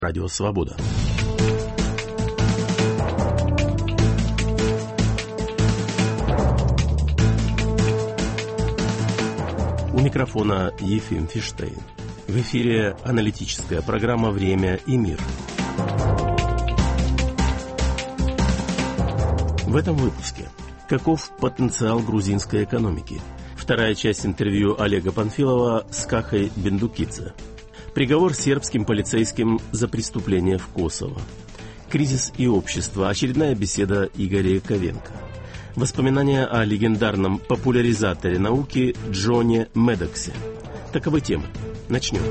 Радио Свобода. У микрофона Ефим Фиштейн. В эфире аналитическая программа «Время и мир». В этом выпуске. Каков потенциал грузинской экономики? Вторая часть интервью Олега Панфилова с Кахой Бендукидзе. Приговор сербским полицейским за преступление в Косово. Кризис и общество. Очередная беседа Игоря Яковенко. Воспоминания о легендарном популяризаторе науки Джоне Медоксе. Таковы темы. Начнем.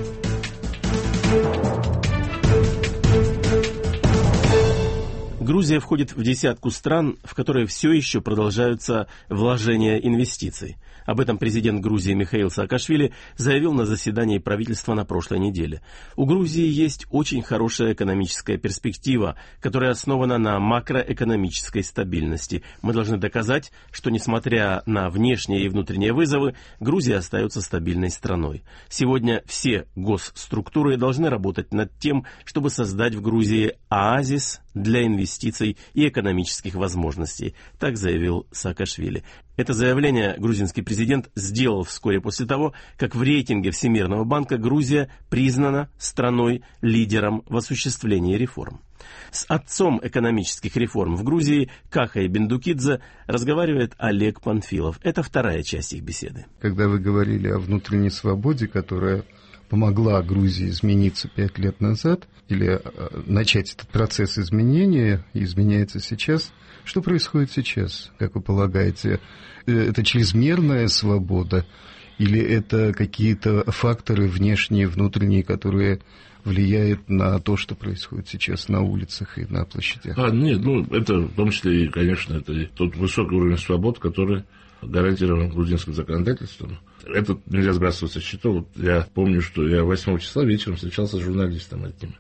Грузия входит в десятку стран, в которые все еще продолжаются вложения инвестиций. Об этом президент Грузии Михаил Саакашвили заявил на заседании правительства на прошлой неделе. У Грузии есть очень хорошая экономическая перспектива, которая основана на макроэкономической стабильности. Мы должны доказать, что, несмотря на внешние и внутренние вызовы, Грузия остается стабильной страной. Сегодня все госструктуры должны работать над тем, чтобы создать в Грузии оазис для инвестиций и экономических возможностей, так заявил Саакашвили. Это заявление грузинский президент сделал вскоре после того, как в рейтинге Всемирного банка Грузия признана страной-лидером в осуществлении реформ. С отцом экономических реформ в Грузии Кахой Бендукидзе разговаривает Олег Панфилов. Это вторая часть их беседы. Когда вы говорили о внутренней свободе, которая помогла Грузии измениться 5 лет назад, или начать этот процесс изменения, и изменяется сейчас, что происходит сейчас, как вы полагаете? Это чрезмерная свобода или это какие-то факторы внешние, внутренние, которые влияют на то, что происходит сейчас на улицах и на площадях? Нет, это в том числе, конечно, это и тот высокий уровень свобод, который гарантирован грузинским законодательством. Это нельзя сбрасывать со счетов. Я помню, что я 8 числа вечером встречался с журналистом одним.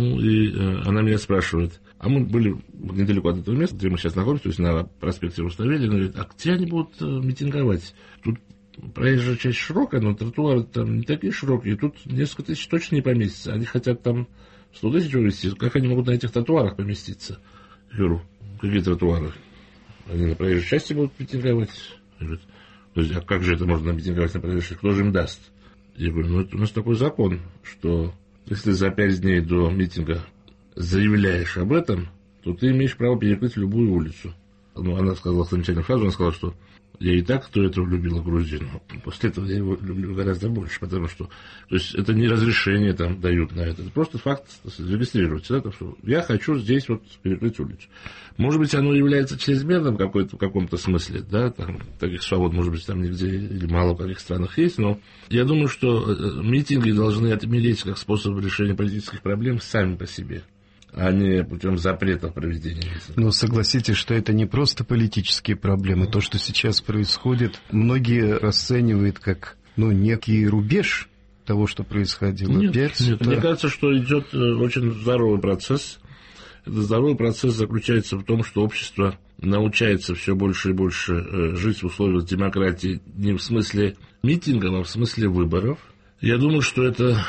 И она меня спрашивает, а мы были недалеко от этого места, где мы сейчас находимся, то есть на проспекте Руставели, она говорит, а где они будут митинговать? Тут проезжая часть широкая, но тротуары там не такие широкие, тут несколько тысяч точно не поместится. Они хотят там 100 тысяч вывести, как они могут на этих тротуарах поместиться? Я говорю, какие тротуары? Они на проезжей части будут митинговать? Я говорю, то есть, а как же это можно митинговать на проезжей части? Кто же им даст? Я говорю, это у нас такой закон, что если за 5 дней до митинга заявляешь об этом, то ты имеешь право перекрыть любую улицу. Она сказала замечательную фразу, она сказала, что я и так до этого любила Грузию, но после этого я его люблю гораздо больше, потому что, то есть, это не разрешение там дают на это просто факт зарегистрироваться, да, что я хочу здесь перекрыть улицу. Может быть, оно является чрезмерным в каком-то смысле, да, там, таких свобод, может быть, там нигде или мало в каких странах есть, но я думаю, что митинги должны отмереть как способ решения политических проблем сами по себе, а не путем запрета проведения митингов. Но согласитесь, что это не просто политические проблемы. То, что сейчас происходит, многие расценивают как некий рубеж того, что происходило. Нет. Мне кажется, что идет очень здоровый процесс. Этот здоровый процесс заключается в том, что общество научается все больше и больше жить в условиях демократии не в смысле митингов, а в смысле выборов. Я думаю, что это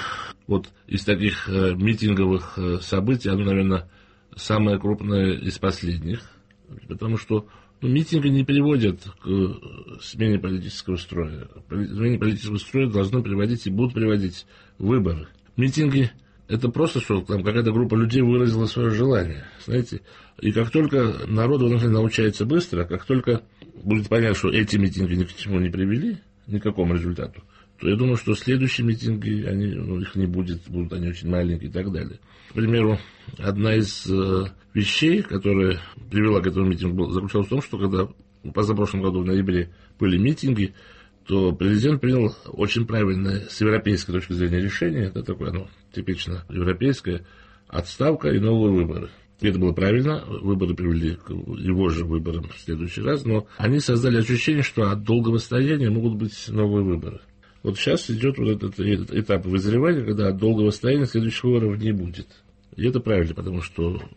из таких митинговых событий, оно, наверное, самое крупное из последних, потому что митинги не приводят к смене политического строя. К смене политического строя должны приводить и будут приводить выборы. Митинги – это просто, что там какая-то группа людей выразила свое желание, знаете. И как только народ научается быстро, как только будет понятно, что эти митинги ни к чему не привели, ни к какому результату, то я думаю, что следующие митинги, их не будет, будут они очень маленькие и так далее. К примеру, одна из вещей, которая привела к этому митингу, заключалась в том, что когда в позапрошлом году в ноябре были митинги, то президент принял очень правильное с европейской точки зрения решение, это такое, типично европейское, отставка и новые выборы. И это было правильно, выборы привели к его же выборам в следующий раз, но они создали ощущение, что от долгого стояния могут быть новые выборы. Сейчас идет этот этап вызревания, когда от долгого стояния следующих выборов не будет. И это правильно, потому что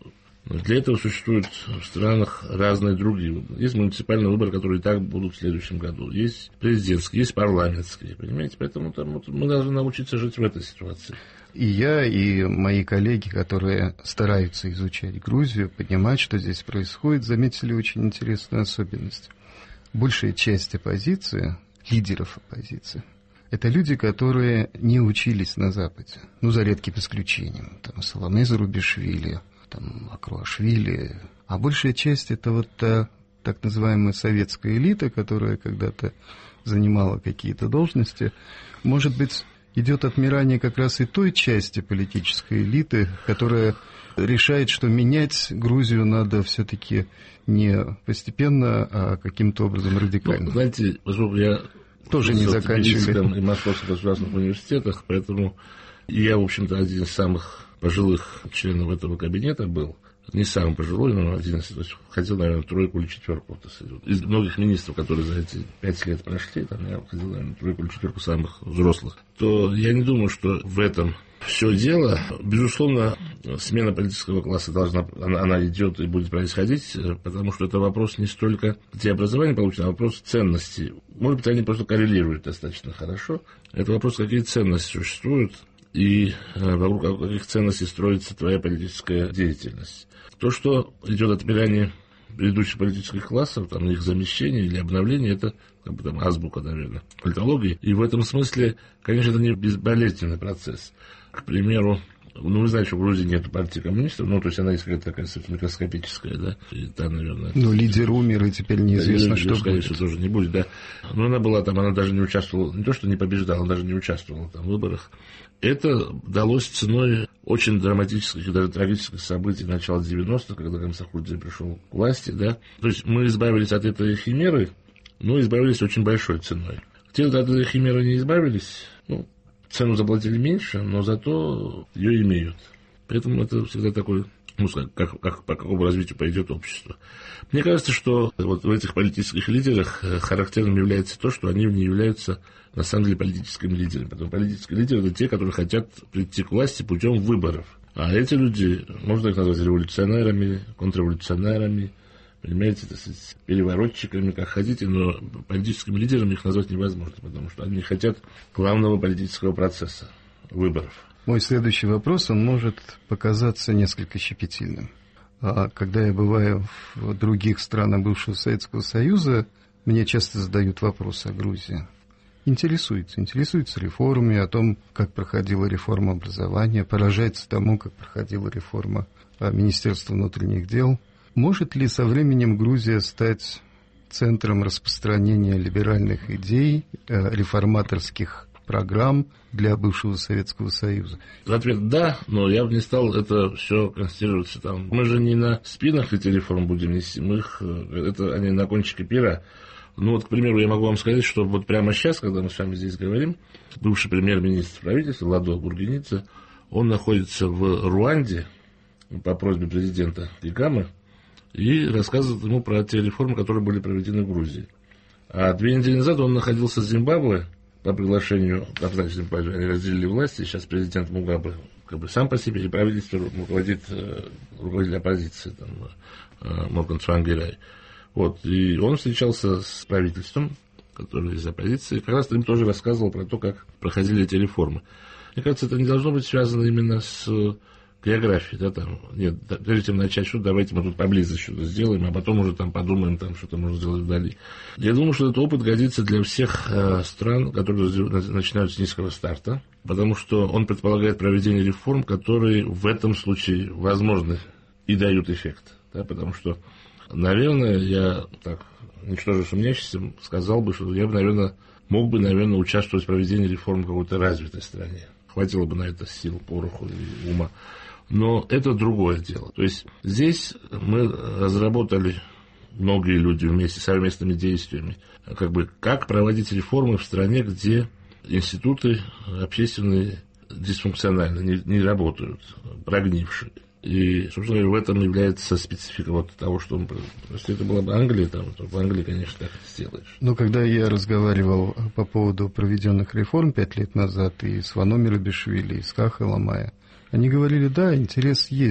Но для этого существуют в странах разные другие. Есть муниципальные выборы, которые и так будут в следующем году. Есть президентские, есть парламентские. Понимаете? Поэтому там, вот, мы должны научиться жить в этой ситуации. И я, и мои коллеги, которые стараются изучать Грузию, понимать, что здесь происходит, заметили очень интересную особенность. Большая часть оппозиции, лидеров оппозиции, это люди, которые не учились на Западе. Ну, за редким исключением. Там Саломе Зурабишвили, там Акруашвили. А большая часть это вот та так называемая советская элита, которая когда-то занимала какие-то должности. Может быть, идет отмирание как раз и той части политической элиты, которая решает, что менять Грузию надо все-таки не постепенно, а каким-то образом радикально. Ну, знаете, поскольку я тоже не заканчивали и Московских государственных университетах, поэтому я, в общем-то, один из самых пожилых членов этого кабинета был. Не самый пожилой, но один из, то есть, ходил, наверное, тройку или четверку. Из многих министров, которые за эти 5 лет прошли, там я ходил, наверное, тройку или четверку самых взрослых. То я не думаю, что в этом все дело. Безусловно, смена политического класса она идет и будет происходить, потому что это вопрос не столько, где образование получено, а вопрос ценностей. Может быть, они просто коррелируют достаточно хорошо. Это вопрос, какие ценности существуют и вокруг каких ценностей строится твоя политическая деятельность. То, что идет отмирание предыдущих политических классов, там, их замещение или обновление, это как бы там азбука, наверное, политологии. И в этом смысле, конечно, это не безболезненный процесс. К примеру, ну, вы знаете, что в Грузии нет партии коммунистов, ну, то есть она есть какая-то такая микроскопическая, да, и та, наверное... Ну, лидер умер, и теперь неизвестно, что скорее будет. всего, тоже не будет, да. Но она была там, она даже не участвовала, не то, что не побеждала, она даже не участвовала там в выборах. Это далось ценой очень драматических и даже трагических событий начала 90-х, когда Камсахурдзе пришел к власти, да. То есть мы избавились от этой химеры, но избавились очень большой ценой. Те, кто от этой химеры не избавились, ну, цену заплатили меньше, но зато ее имеют. Поэтому это всегда такой, ну, как по какому развитию пойдет общество. Мне кажется, что вот в этих политических лидерах характерным является то, что они не являются, на самом деле, политическими лидерами. Потому что политические лидеры – это те, которые хотят прийти к власти путем выборов. А эти люди, можно их назвать революционерами, контрреволюционерами, понимаете, так сказать, переворотчиками, как хотите, но политическими лидерами их назвать невозможно, потому что они хотят главного политического процесса – выборов. Мой следующий вопрос, он может показаться несколько щепетильным. Когда я бываю в других странах бывшего Советского Союза, мне часто задают вопросы о Грузии. Интересуются реформами, о том, как проходила реформа образования, поражается тому, как проходила реформа Министерства внутренних дел. Может ли со временем Грузия стать центром распространения либеральных идей, реформаторских программ для бывшего Советского Союза? Ответ – да, но я бы не стал это все констатироваться там. Мы же не на спинах эти реформы будем нести, они на кончике пера. Ну вот, к примеру, я могу вам сказать, что вот прямо сейчас, когда мы с вами здесь говорим, бывший премьер-министр правительства Ладо Бургенице, он находится в Руанде по просьбе президента Кагаме и рассказывает ему про те реформы, которые были проведены в Грузии. А 2 недели назад он находился в Зимбабве по приглашению обстоятельств, они разделили власти, сейчас президент Мугабе как бы сам по себе, и правительство руководитель оппозиции, там, Морган Цвангирай. Вот, и он встречался с правительством, которое из оппозиции, как раз им тоже рассказывал про то, как проходили эти реформы. Мне кажется, это не должно быть связано именно с географией, да, там, нет, прежде чем начать что-то, давайте мы тут поблизости что-то сделаем, а потом уже там подумаем, там что-то можно сделать вдали. Я думаю, что этот опыт годится для всех стран, которые начинают с низкого старта, потому что он предполагает проведение реформ, которые в этом случае возможны и дают эффект, да, потому что, наверное, я так, ничтоже сомневающийся, сказал бы, что я бы, мог бы, участвовать в проведении реформ в какой-то развитой стране. Хватило бы на это сил, пороху и ума. Но это другое дело. То есть здесь мы разработали, многие люди вместе, совместными действиями, как проводить реформы в стране, где институты общественные дисфункциональны, не работают, прогнившие. И, собственно говоря, в этом является специфика вот того, что если это была бы Англия, то в Англии, конечно, так сделаешь. Но когда я разговаривал по поводу проведенных реформ 5 лет назад и с Вано Мерабишвили, и с Кахой Ламая, они говорили, да, интерес есть,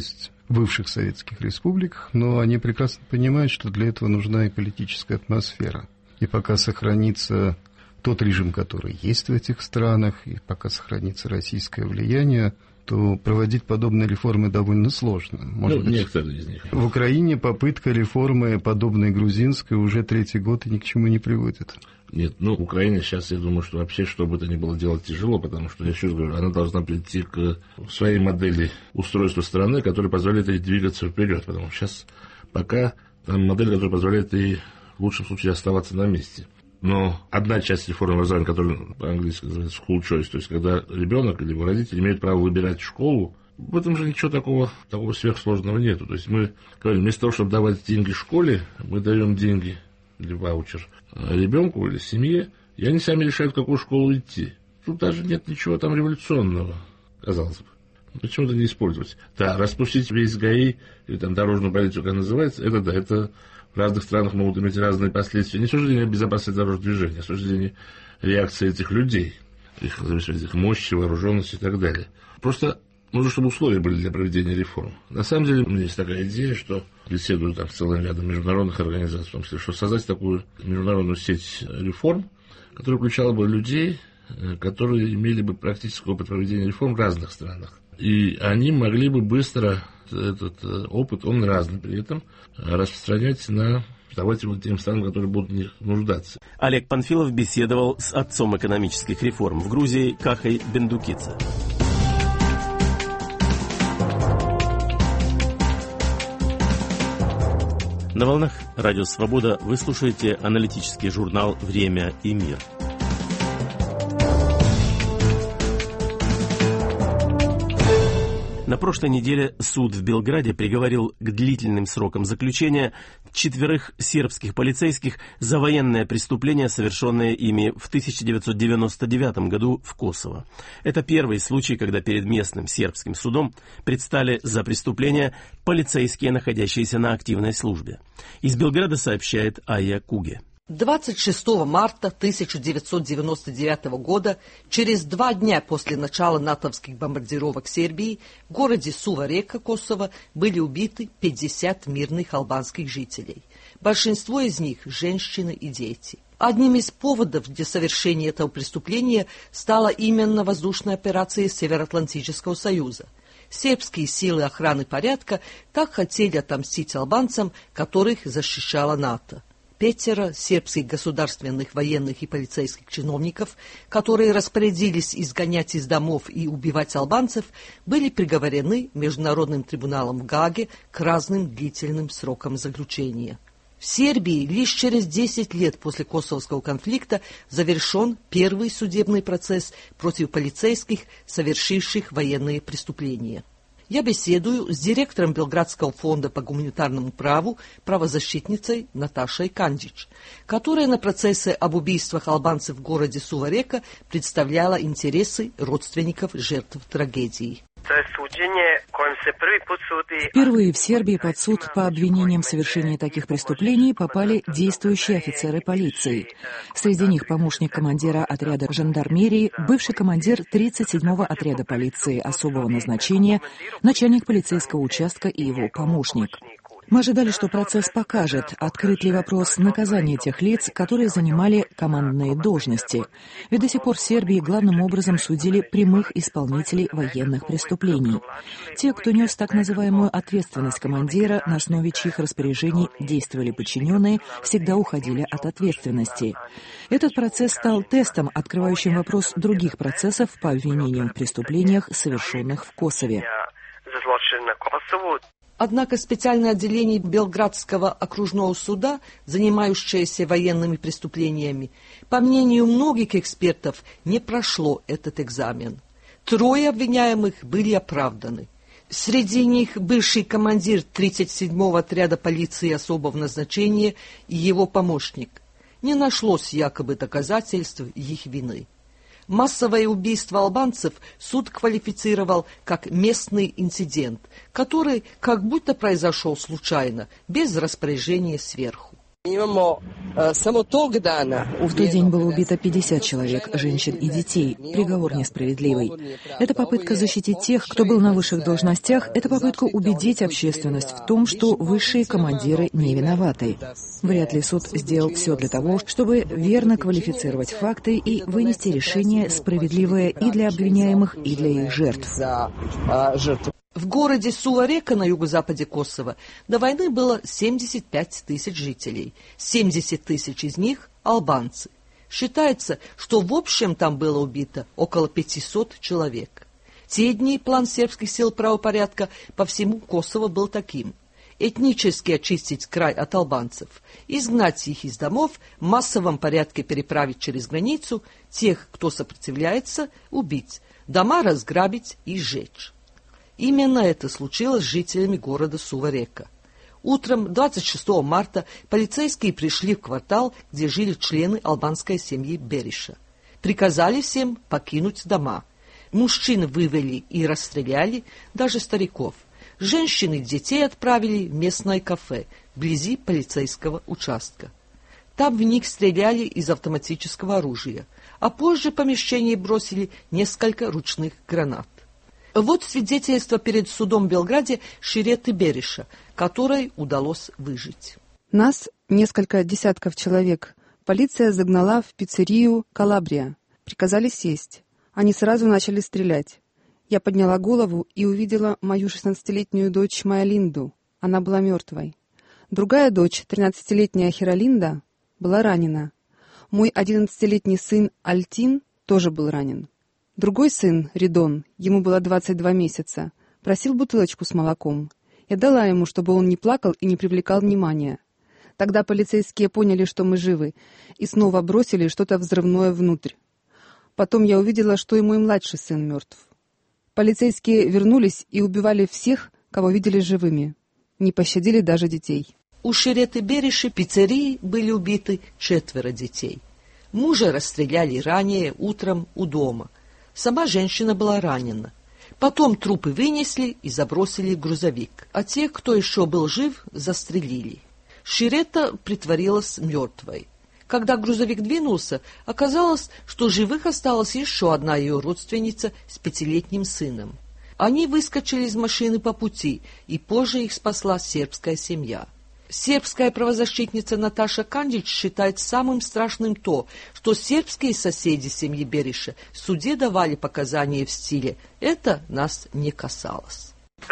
бывших советских республиках, но они прекрасно понимают, что для этого нужна и политическая атмосфера. И пока сохранится тот режим, который есть в этих странах, и пока сохранится российское влияние, то проводить подобные реформы довольно сложно. Может быть, некоторые из них. В Украине попытка реформы, подобной грузинской, уже 3-й год и ни к чему не приводит. Нет, в Украине сейчас, я думаю, что вообще, что бы то ни было делать, тяжело, потому что, я еще раз говорю, она должна прийти к своей модели устройства страны, которая позволяет ей двигаться вперед, потому что сейчас пока там модель, которая позволяет ей в лучшем случае оставаться на месте. Но одна часть реформы образования, которая по-английски называется school choice, то есть когда ребенок или его родители имеют право выбирать школу, в этом же ничего такого сверхсложного нету. То есть мы говорим, вместо того, чтобы давать деньги школе, мы даем деньги или ваучер ребенку или семье, и они сами решают, в какую школу идти. Тут даже нет ничего там революционного, казалось бы. Почему-то не использовать. Да, распустить весь ГАИ или там дорожную полицию, как называется, это в разных странах могут иметь разные последствия. Не с точки зрения безопасности дорожного движения, а с точки зрения реакции этих людей, их мощи, вооруженности и так далее. Просто нужно, чтобы условия были для проведения реформ. На самом деле, у меня есть такая идея, что беседую там с целым рядом международных организаций, в том числе, что создать такую международную сеть реформ, которая включала бы людей, которые имели бы практический опыт проведения реформ в разных странах. И они могли бы быстро этот опыт, он разный при этом, распространять на, давайте вот тем странам, которые будут в них нуждаться. Олег Панфилов беседовал с отцом экономических реформ в Грузии Кахой Бендукидзе. На волнах Радио Свобода вы слушаете аналитический журнал «Время и мир». На прошлой неделе суд в Белграде приговорил к длительным срокам заключения 4 сербских полицейских за военное преступление, совершенное ими в 1999 году в Косово. Это первый случай, когда перед местным сербским судом предстали за преступления полицейские, находящиеся на активной службе. Из Белграда сообщает Айя Куге. 26 марта 1999 года, через 2 дня после начала натовских бомбардировок Сербии, в городе Сува-Река, Косово, были убиты 50 мирных албанских жителей. Большинство из них – женщины и дети. Одним из поводов для совершения этого преступления стала именно воздушная операция Североатлантического союза. Сербские силы охраны порядка так хотели отомстить албанцам, которых защищала НАТО. 5 сербских государственных военных и полицейских чиновников, которые распорядились изгонять из домов и убивать албанцев, были приговорены Международным трибуналом в Гааге к разным длительным срокам заключения. В Сербии лишь через 10 лет после косовского конфликта завершен первый судебный процесс против полицейских, совершивших военные преступления. Я беседую с директором Белградского фонда по гуманитарному праву, правозащитницей Наташей Кандич, которая на процессе об убийствах албанцев в городе Сува-Река представляла интересы родственников жертв трагедии. Впервые в Сербии под суд по обвинениям в совершении таких преступлений попали действующие офицеры полиции. Среди них помощник командира отряда жандармерии, бывший командир 37-го отряда полиции особого назначения, начальник полицейского участка и его помощник. Мы ожидали, что процесс покажет, открыт ли вопрос наказания тех лиц, которые занимали командные должности. Ведь до сих пор в Сербии главным образом судили прямых исполнителей военных преступлений. Те, кто нес так называемую ответственность командира, на основе чьих распоряжений действовали подчиненные, всегда уходили от ответственности. Этот процесс стал тестом, открывающим вопрос других процессов по обвинениям в преступлениях, совершенных в Косове. Однако специальное отделение Белградского окружного суда, занимающееся военными преступлениями, по мнению многих экспертов, не прошло этот экзамен. 3 обвиняемых были оправданы. Среди них бывший командир 37-го отряда полиции особого назначения и его помощник. Не нашлось якобы доказательств их вины. Массовое убийство албанцев суд квалифицировал как местный инцидент, который как будто произошел случайно, без распоряжения сверху. В тот день было убито 50 человек, женщин и детей. Приговор несправедливый. Это попытка защитить тех, кто был на высших должностях, это попытка убедить общественность в том, что высшие командиры не виноваты. Вряд ли суд сделал все для того, чтобы верно квалифицировать факты и вынести решение справедливое и для обвиняемых, и для их жертв. В городе Сува-Река на юго-западе Косово до войны было 75 тысяч жителей. 70 тысяч из них – албанцы. Считается, что в общем там было убито около 500 человек. В те дни план сербских сил правопорядка по всему Косово был таким: этнически очистить край от албанцев, изгнать их из домов, в массовом порядке переправить через границу, тех, кто сопротивляется, убить, дома разграбить и сжечь. Именно это случилось с жителями города Сува-Река. Утром 26 марта полицейские пришли в квартал, где жили члены албанской семьи Бериша. Приказали всем покинуть дома. Мужчин вывели и расстреляли, даже стариков. Женщин и детей отправили в местное кафе вблизи полицейского участка. Там в них стреляли из автоматического оружия, а позже в помещении бросили несколько ручных гранат. Вот свидетельство перед судом в Белграде Ширеты Бериша, которой удалось выжить. Нас, несколько десятков человек, полиция загнала в пиццерию «Калабрия». Приказали сесть. Они сразу начали стрелять. Я подняла голову и увидела мою 16-летнюю дочь Майалинду. Она была мертвой. Другая дочь, 13-летняя Хиролинда, была ранена. Мой 11-летний сын Альтин тоже был ранен. Другой сын, Ридон, ему было 22 месяца, просил бутылочку с молоком. Я дала ему, чтобы он не плакал и не привлекал внимания. Тогда полицейские поняли, что мы живы, и снова бросили что-то взрывное внутрь. Потом я увидела, что и мой младший сын мертв. Полицейские вернулись и убивали всех, кого видели живыми. Не пощадили даже детей. У Ширеты Бериши в пиццерии были убиты 4 детей. Мужа расстреляли ранее утром у дома. Сама женщина была ранена. Потом трупы вынесли и забросили в грузовик, а тех, кто еще был жив, застрелили. Ширета притворилась мертвой. Когда грузовик двинулся, оказалось, что живых осталась еще одна ее родственница с 5-летним сыном. Они выскочили из машины по пути, и позже их спасла сербская семья. Сербская правозащитница Наташа Кандич считает самым страшным то, что сербские соседи семьи Бериша в суде давали показания в стиле «это нас не касалось».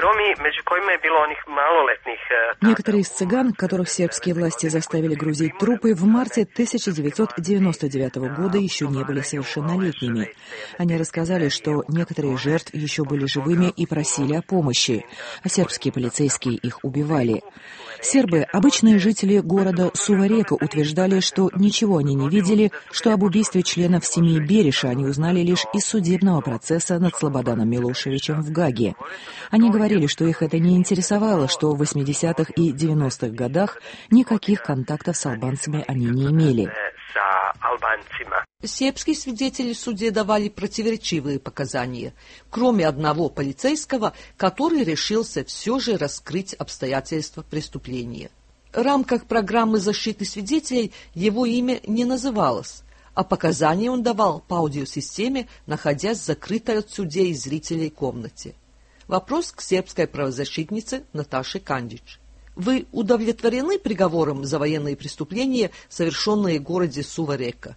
Некоторые из цыган, которых сербские власти заставили грузить трупы, в марте 1999 года еще не были совершеннолетними. Они рассказали, что некоторые жертв еще были живыми и просили о помощи, а сербские полицейские их убивали. Сербы, обычные жители города Сува-Река, утверждали, что ничего они не видели, что об убийстве членов семьи Бериша они узнали лишь из судебного процесса над Слободаном Милошевичем в Гаге. Они говорили, что их это не интересовало, что в 80-х и 90-х годах никаких контактов с албанцами они не имели. Сербские свидетели в суде давали противоречивые показания, кроме одного полицейского, который решился все же раскрыть обстоятельства преступления. В рамках программы защиты свидетелей его имя не называлось, а показания он давал по аудиосистеме, находясь в закрытой от судей и зрителей комнате. Вопрос к сербской правозащитнице Наташе Кандич. Вы удовлетворены приговором за военные преступления, совершенные в городе Сува-Река?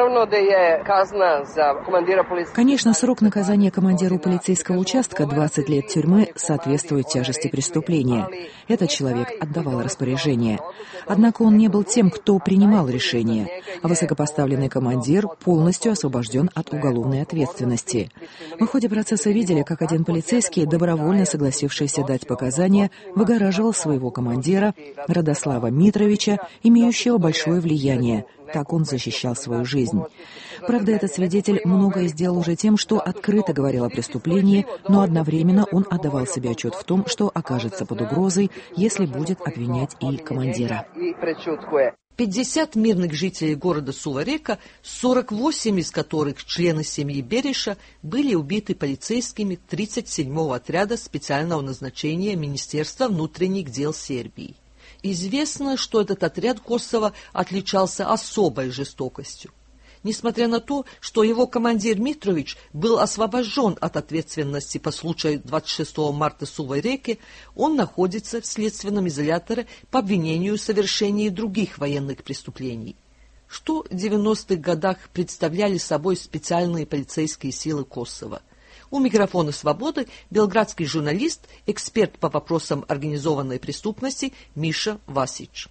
Конечно, срок наказания командиру полицейского участка 20 лет тюрьмы соответствует тяжести преступления. Этот человек отдавал распоряжение. Однако он не был тем, кто принимал решение, а высокопоставленный командир полностью освобожден от уголовной ответственности. Мы в ходе процесса видели, как один полицейский, добровольно согласившийся дать показания, выгораживал своего командира, Радослава Митровича, имеющего большое влияние. Так он защищал свою жизнь. Правда, этот свидетель многое сделал уже тем, что открыто говорил о преступлении, но одновременно он отдавал себе отчет в том, что окажется под угрозой, если будет обвинять и командира. 50 мирных жителей города Сува-Река, 48 из которых члены семьи Бериша, были убиты полицейскими 37-го отряда специального назначения Министерства внутренних дел Сербии. Известно, что этот отряд Косово отличался особой жестокостью. Несмотря на то, что его командир Митрович был освобожден от ответственности по случаю 26 марта в Сувой Реке, он находится в следственном изоляторе по обвинению в совершении других военных преступлений. Что в 90-х годах представляли собой специальные полицейские силы Косово? У микрофона «Свободы» белградский журналист, эксперт по вопросам организованной преступности Миша Васич.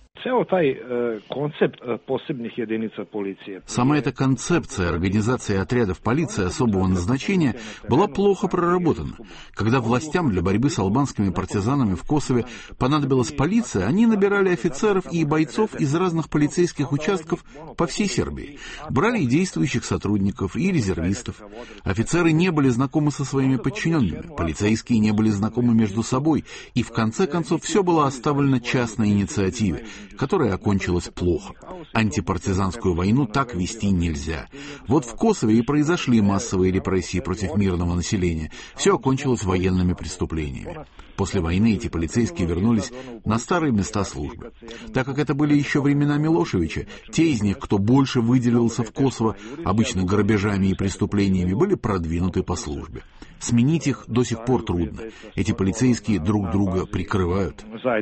Сама эта концепция организации отрядов полиции особого назначения была плохо проработана. Когда властям для борьбы с албанскими партизанами в Косове понадобилась полиция, они набирали офицеров и бойцов из разных полицейских участков по всей Сербии. Брали и действующих сотрудников, и резервистов. Офицеры не были знакомы со своими подчиненными, полицейские не были знакомы между собой, и в конце концов все было оставлено частной инициативе, которая окончилась плохо. Антипартизанскую войну так вести нельзя. Вот в Косове и произошли массовые репрессии против мирного населения. Все окончилось военными преступлениями. После войны эти полицейские вернулись на старые места службы. Так как это были еще времена Милошевича, те из них, кто больше выделился в Косово, обычно грабежами и преступлениями, были продвинуты по службе. Сменить их до сих пор трудно. Эти полицейские друг друга прикрывают.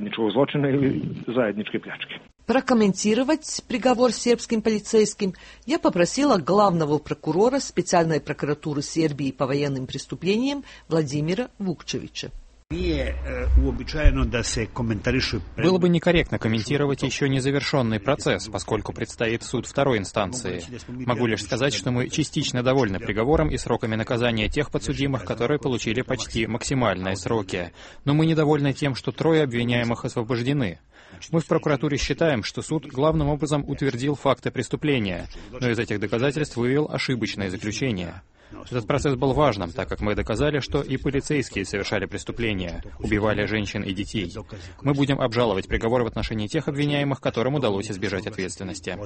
Прокомментировать приговор сербским полицейским я попросила главного прокурора специальной прокуратуры Сербии по военным преступлениям Владимира Вукчевича. Было бы некорректно комментировать еще не завершенный процесс, поскольку предстоит суд второй инстанции. Могу лишь сказать, что мы частично довольны приговором и сроками наказания тех подсудимых, которые получили почти максимальные сроки. Но мы недовольны тем, что 3 обвиняемых освобождены. Мы в прокуратуре считаем, что суд главным образом утвердил факты преступления, но из этих доказательств вывел ошибочное заключение. Этот процесс был важным, так как мы доказали, что и полицейские совершали преступления, убивали женщин и детей. Мы будем обжаловать приговор в отношении тех обвиняемых, которым удалось избежать ответственности.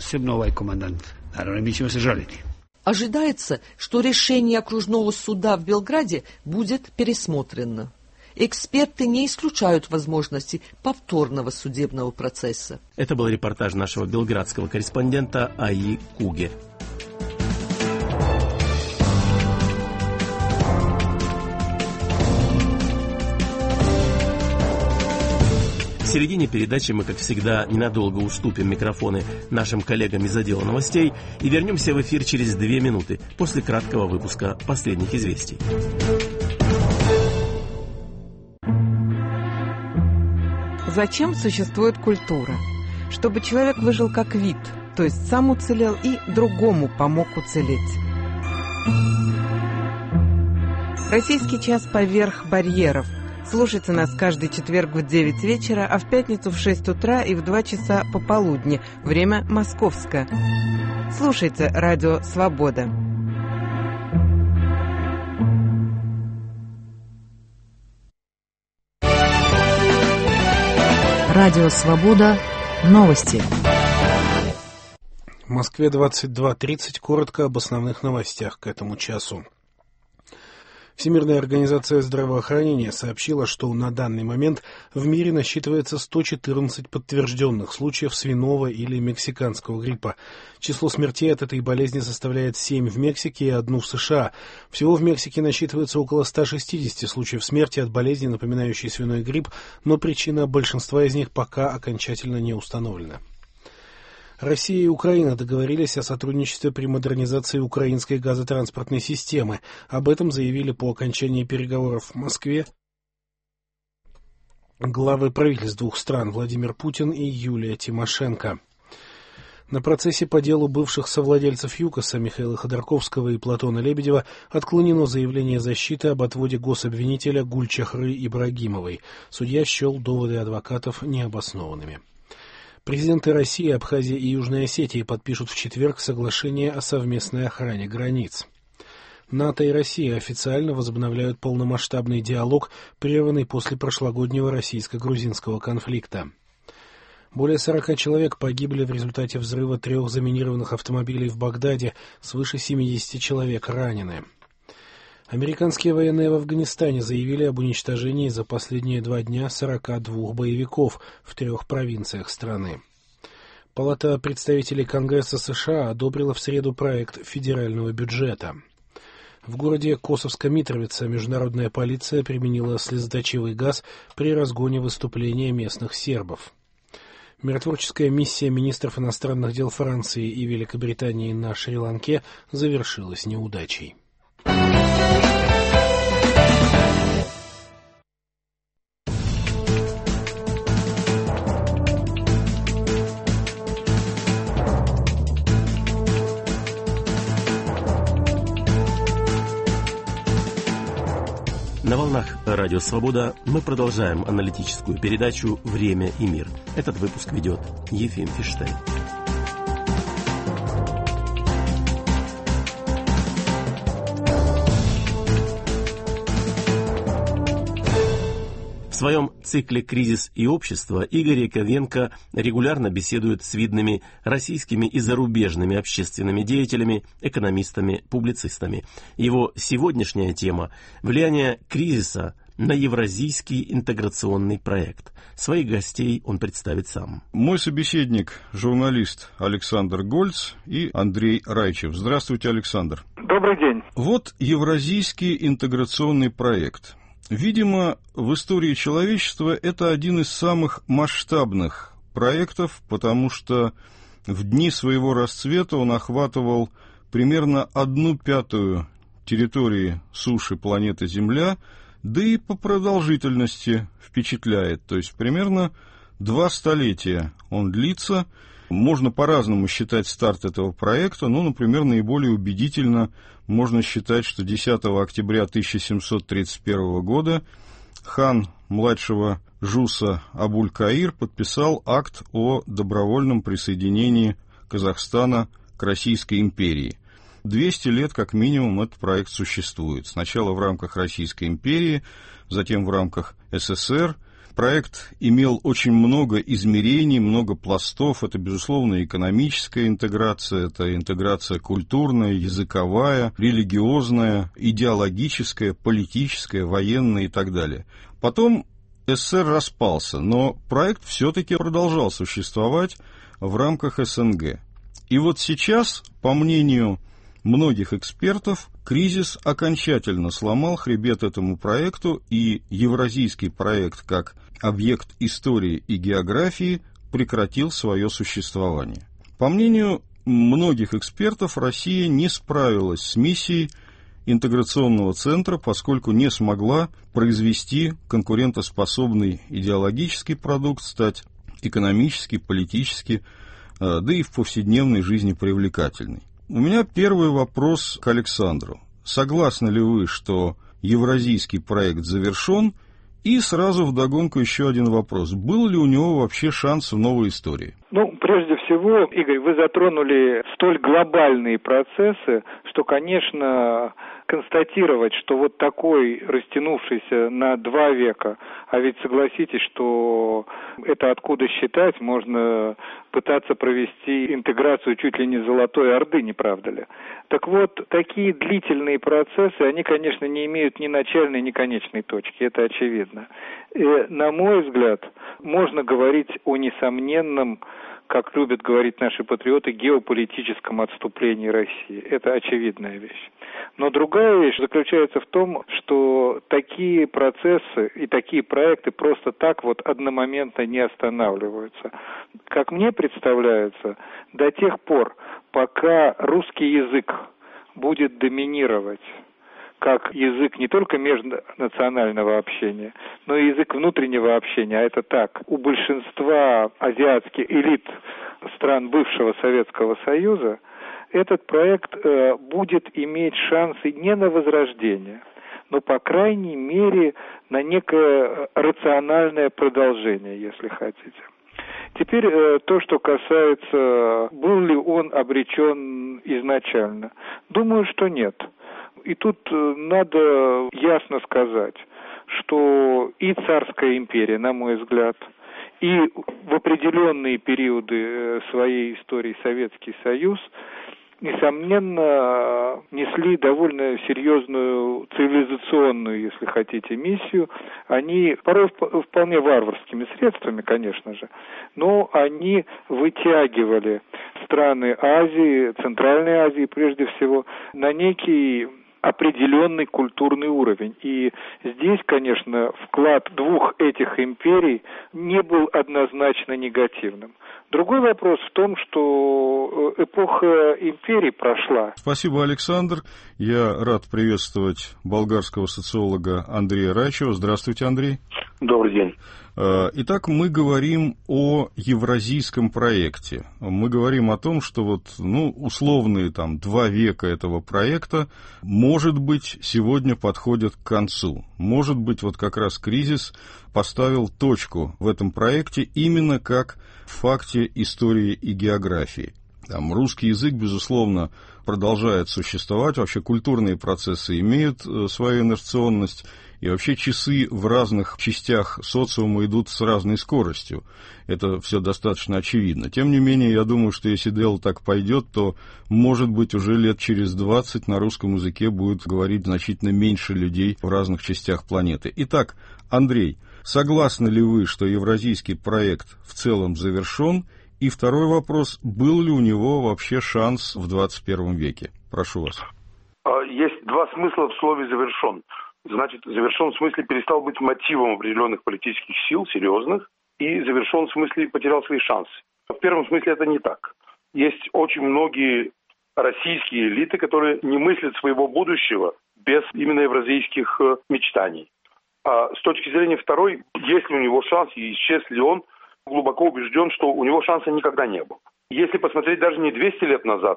Ожидается, что решение окружного суда в Белграде будет пересмотрено. Эксперты не исключают возможности повторного судебного процесса. Это был репортаж нашего белградского корреспондента Аи Куге. В середине передачи мы, как всегда, ненадолго уступим микрофоны нашим коллегам из отдела новостей и вернемся в эфир через 2 минуты после краткого выпуска последних известий. Зачем существует культура? Чтобы человек выжил как вид, то есть сам уцелел и другому помог уцелеть. Российский час поверх барьеров. Слушайте нас каждый четверг в 9 вечера, а в пятницу в 6 утра и в 2 часа пополудни. Время московское. Слушайте радио «Свобода». Радио «Свобода». Новости. В Москве 22:30. Коротко об основных новостях к этому часу. Всемирная организация здравоохранения сообщила, что на данный момент в мире насчитывается 114 подтвержденных случаев свиного или мексиканского гриппа. Число смертей от этой болезни составляет 7 в Мексике и 1 в США. Всего в Мексике насчитывается около 160 случаев смерти от болезни, напоминающей свиной грипп, но причина большинства из них пока окончательно не установлена. Россия и Украина договорились о сотрудничестве при модернизации украинской газотранспортной системы. Об этом заявили по окончании переговоров в Москве главы правительств 2 стран Владимир Путин и Юлия Тимошенко. На процессе по делу бывших совладельцев ЮКОСа Михаила Ходорковского и Платона Лебедева отклонено заявление защиты об отводе гособвинителя Гульчахры Ибрагимовой. Судья счел доводы адвокатов необоснованными. Президенты России, Абхазии и Южной Осетии подпишут в четверг соглашение о совместной охране границ. НАТО и Россия официально возобновляют полномасштабный диалог, прерванный после прошлогоднего российско-грузинского конфликта. Более 40 человек погибли в результате взрыва 3 заминированных автомобилей в Багдаде, свыше 70 человек ранены. Американские военные в Афганистане заявили об уничтожении за последние 2 дня 42 боевиков в 3 провинциях страны. Палата представителей Конгресса США одобрила в среду проект федерального бюджета. В городе Косовска-Митровица международная полиция применила слезоточивый газ при разгоне выступления местных сербов. Миротворческая миссия министров иностранных дел Франции и Великобритании на Шри-Ланке завершилась неудачей. На волнах Радио Свобода мы продолжаем аналитическую передачу «Время и мир». Этот выпуск ведет Ефим Фиштейн. В своем цикле «Кризис и общество» Игорь Яковенко регулярно беседует с видными российскими и зарубежными общественными деятелями, экономистами, публицистами. Его сегодняшняя тема – влияние кризиса на евразийский интеграционный проект. Своих гостей он представит сам. Мой собеседник – журналист Александр Гольц и Андрей Райчев. Здравствуйте, Александр. Добрый день. Вот евразийский интеграционный проект. Видимо, в истории человечества это один из самых масштабных проектов, потому что в дни своего расцвета он охватывал примерно 1/5 территории суши планеты Земля, да и по продолжительности впечатляет, то есть примерно 2 столетия он длится. Можно по-разному считать старт этого проекта, но, например, наиболее убедительно можно считать, что 10 октября 1731 года хан младшего Жуса Абуль-Каир подписал акт о добровольном присоединении Казахстана к Российской империи. 200 лет, как минимум, этот проект существует. Сначала в рамках Российской империи, затем в рамках СССР. Проект имел очень много измерений, много пластов. Это, безусловно, экономическая интеграция, это интеграция культурная, языковая, религиозная, идеологическая, политическая, военная и так далее. Потом СССР распался, но проект все-таки продолжал существовать в рамках СНГ. И вот сейчас, по мнению многих экспертов, кризис окончательно сломал хребет этому проекту, и евразийский проект как объект истории и географии прекратил свое существование. По мнению многих экспертов, Россия не справилась с миссией интеграционного центра, поскольку не смогла произвести конкурентоспособный идеологический продукт, стать экономически, политически, да и в повседневной жизни привлекательной. У меня первый вопрос к Александру. Согласны ли вы, что евразийский проект завершен? И сразу вдогонку еще один вопрос. Был ли у него вообще шанс в новой истории? Прежде всего, Игорь, вы затронули столь глобальные процессы, что, конечно, констатировать, что вот такой, растянувшийся на 2 века, а ведь согласитесь, что это откуда считать, можно пытаться провести интеграцию чуть ли не Золотой Орды, не правда ли? Так вот, такие длительные процессы, они, конечно, не имеют ни начальной, ни конечной точки, это очевидно. И, на мой взгляд, можно говорить о несомненном, как любят говорить наши патриоты, геополитическом отступлении России. Это очевидная вещь. Но другая вещь заключается в том, что такие процессы и такие проекты просто так вот одномоментно не останавливаются. Как мне представляется, до тех пор, пока русский язык будет доминировать как язык не только межнационального общения, но и язык внутреннего общения, а это так. У большинства азиатских элит стран бывшего Советского Союза этот проект будет иметь шансы не на возрождение, но, по крайней мере, на некое рациональное продолжение, если хотите. Теперь то, что касается, был ли он обречен изначально. Думаю, что нет. И тут надо ясно сказать, что и царская империя, на мой взгляд, и в определенные периоды своей истории Советский Союз несомненно, несли довольно серьезную цивилизационную, если хотите, миссию. Они порой вполне варварскими средствами, конечно же, но они вытягивали страны Азии, Центральной Азии прежде всего, на некий определенный культурный уровень. И здесь, конечно, вклад двух этих империй не был однозначно негативным. Другой вопрос в том, что эпоха империй прошла. Спасибо, Александр. Я рад приветствовать болгарского социолога Андрея Райчева. Здравствуйте, Андрей. Добрый день. Итак, мы говорим о евразийском проекте. Мы говорим о том, что условные 2 века этого проекта, может быть, сегодня подходят к концу. Может быть, как раз кризис поставил точку в этом проекте именно как в факте истории и географии. Русский язык, безусловно, продолжает существовать, вообще культурные процессы имеют свою инерционность, и вообще часы в разных частях социума идут с разной скоростью. Это все достаточно очевидно. Тем не менее, я думаю, что если дело так пойдет, то, может быть, уже лет через 20 на русском языке будет говорить значительно меньше людей в разных частях планеты. Итак, Андрей, согласны ли вы, что евразийский проект в целом завершен? И второй вопрос, был ли у него вообще шанс в 21 веке? Прошу вас. Есть 2 смысла в слове «завершен». Значит, завершен в смысле перестал быть мотивом определенных политических сил, серьезных, и завершен в смысле потерял свои шансы. В первом смысле это не так. Есть очень многие российские элиты, которые не мыслят своего будущего без именно евразийских мечтаний. А с точки зрения второй, есть ли у него шанс и исчез ли он, глубоко убежден, что у него шанса никогда не было. Если посмотреть даже не 200 лет назад,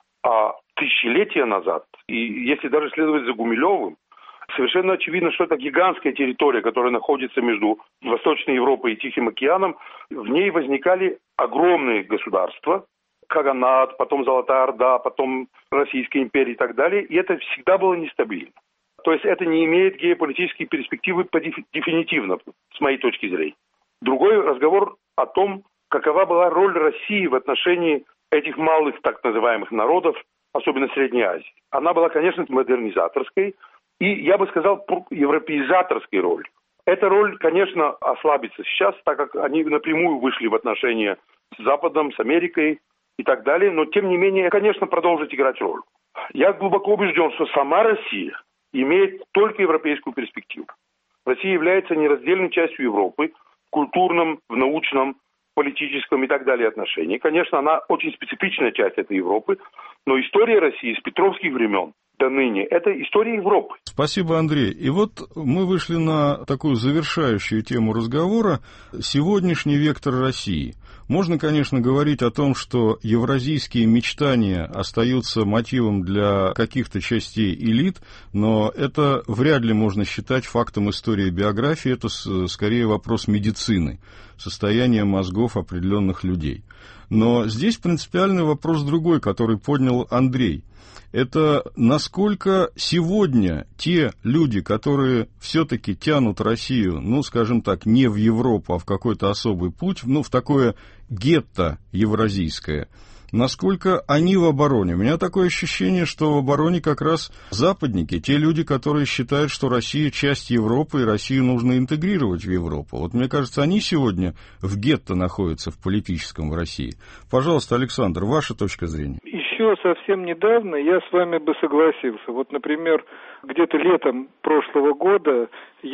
а тысячелетия назад, и если даже следовать за Гумилевым, совершенно очевидно, что это гигантская территория, которая находится между Восточной Европой и Тихим океаном. В ней возникали огромные государства, Каганат, потом Золотая Орда, потом Российская империя и так далее. И это всегда было нестабильно. То есть это не имеет геополитической перспективы дефинитивно, с моей точки зрения. Другой разговор о том, какова была роль России в отношении этих малых так называемых народов, особенно Средней Азии. Она была, конечно, модернизаторской, и, я бы сказал, европеизаторской ролью. Эта роль, конечно, ослабится сейчас, так как они напрямую вышли в отношения с Западом, с Америкой и так далее, но, тем не менее, конечно, продолжит играть роль. Я глубоко убежден, что сама Россия имеет только европейскую перспективу. Россия является нераздельной частью Европы в культурном, в научном, политическом и так далее отношении. Конечно, она очень специфичная часть этой Европы, но история России с петровских времен до ныне – это история Европы. Спасибо, Андрей. И мы вышли на такую завершающую тему разговора – сегодняшний вектор России. Можно, конечно, говорить о том, что евразийские мечтания остаются мотивом для каких-то частей элит, но это вряд ли можно считать фактом истории и биографии, это скорее вопрос медицины, состояния мозгов определенных людей. Но здесь принципиальный вопрос другой, который поднял Андрей. Это насколько сегодня те люди, которые все-таки тянут Россию, скажем так, не в Европу, а в какой-то особый путь, в такое гетто евразийское, насколько они в обороне. У меня такое ощущение, что в обороне как раз западники, те люди, которые считают, что Россия часть Европы, и Россию нужно интегрировать в Европу. Мне кажется, они сегодня в гетто находятся в политическом в России. Пожалуйста, Александр, ваша точка зрения. Еще совсем недавно я с вами бы согласился. Например, где-то летом прошлого года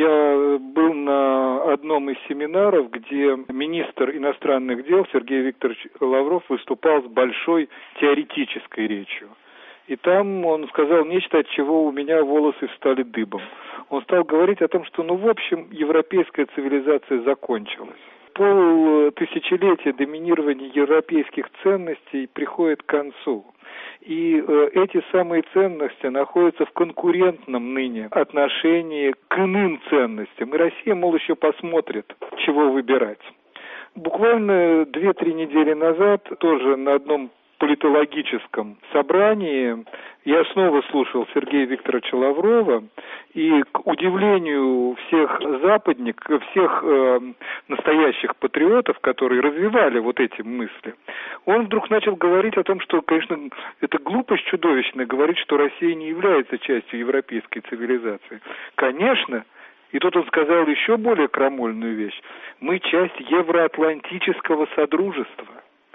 я был на одном из семинаров, где министр иностранных дел Сергей Викторович Лавров выступал с большой теоретической речью. И там он сказал нечто, от чего у меня волосы встали дыбом. Он стал говорить о том, что, в общем, европейская цивилизация закончилась. Полтысячелетия доминирования европейских ценностей приходит к концу. И эти самые ценности находятся в конкурентном ныне отношении к иным ценностям. И Россия, еще посмотрит, чего выбирать. Буквально 2-3 недели назад тоже на одном политологическом собрании я снова слушал Сергея Викторовича Лаврова, и к удивлению всех западников, всех настоящих патриотов, которые развивали вот эти мысли, он вдруг начал говорить о том, что, конечно, это глупость чудовищная говорить, что Россия не является частью европейской цивилизации. Конечно. И тут он сказал еще более крамольную вещь. Мы часть евроатлантического содружества,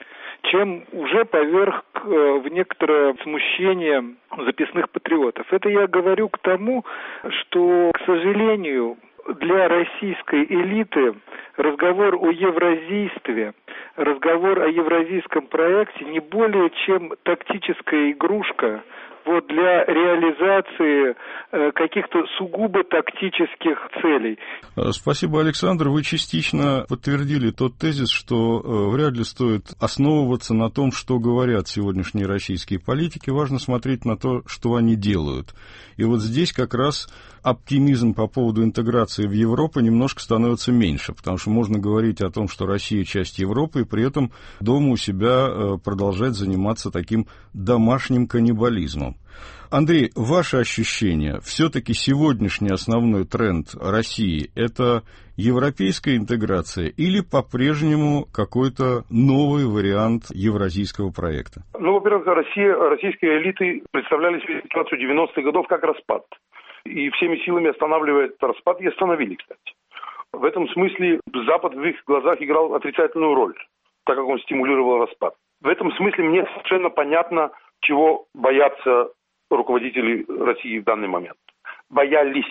чем уже поверг в некоторое смущение записных патриотов. Это я говорю к тому, что, к сожалению, для российской элиты разговор о евразийстве, разговор о евразийском проекте не более чем тактическая игрушка вот для реализации каких-то сугубо тактических целей. Спасибо, Александр. Вы частично подтвердили тот тезис, что вряд ли стоит основываться на том, что говорят сегодняшние российские политики. Важно смотреть на то, что они делают. И вот здесь как раз оптимизм по поводу интеграции в Европу немножко становится меньше, потому что можно говорить о том, что Россия часть Европы, и при этом дома у себя продолжать заниматься таким домашним каннибализмом. Андрей, ваше ощущение, все-таки сегодняшний основной тренд России – это европейская интеграция или по-прежнему какой-то новый вариант евразийского проекта? Ну, во-первых, российские элиты представляли себе ситуацию 90-х годов как распад. И всеми силами останавливает распад, и остановили, кстати. В этом смысле Запад в их глазах играл отрицательную роль, так как он стимулировал распад. В этом смысле мне совершенно понятно, чего боятся руководители России в данный момент. Боялись.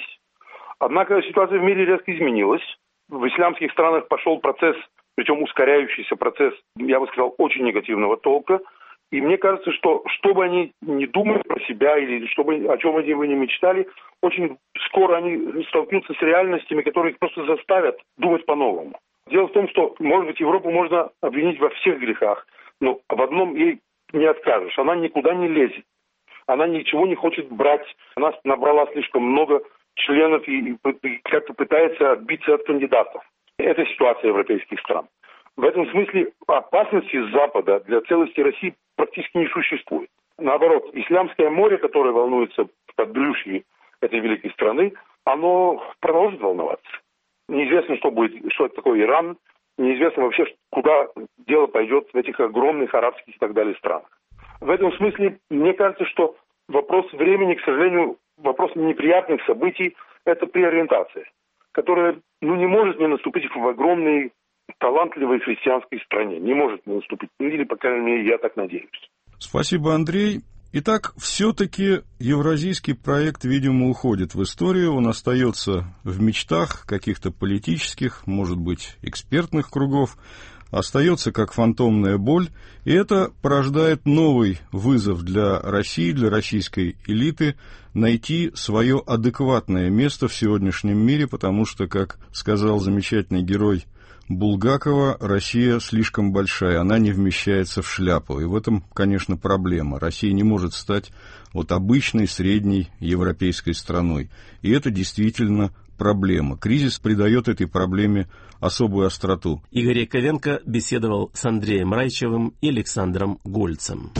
Однако ситуация в мире резко изменилась. В исламских странах пошел процесс, причем ускоряющийся процесс, я бы сказал, очень негативного толка. И мне кажется, что бы они ни думали про себя или о чем они бы ни мечтали, очень скоро они столкнутся с реальностями, которые их просто заставят думать по-новому. Дело в том, что, может быть, Европу можно обвинить во всех грехах, но в одном ей не откажешь. Она никуда не лезет. Она ничего не хочет брать. Она набрала слишком много членов и как-то пытается отбиться от кандидатов. Это ситуация европейских стран. В этом смысле опасности Запада для целости России практически не существует. Наоборот, Исламское море, которое волнуется в подбрюшье этой великой страны, оно продолжит волноваться. Неизвестно, что это такое Иран, неизвестно вообще, куда дело пойдет в этих огромных арабских и так далее странах. В этом смысле, мне кажется, что вопрос времени, к сожалению, вопрос неприятных событий – это преориентация, которая не может не наступить в огромной, талантливой христианской стране. Не может не наступить. Или, по крайней мере, я так надеюсь. Спасибо, Андрей. Итак, все-таки евразийский проект, видимо, уходит в историю. Он остается в мечтах каких-то политических, может быть, экспертных кругов. Остается как фантомная боль, и это порождает новый вызов для России, для российской элиты, найти свое адекватное место в сегодняшнем мире, потому что, как сказал замечательный герой Булгакова, Россия слишком большая, она не вмещается в шляпу, и в этом, конечно, проблема. Россия не может стать обычной, средней европейской страной, и это действительно проблема. Кризис придает этой проблеме особую остроту. Игорь Яковенко беседовал с Андреем Райчевым и Александром Гольцем.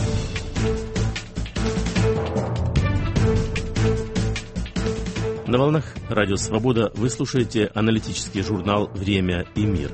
На волнах Радио Свобода вы слушаете аналитический журнал «Время и мир».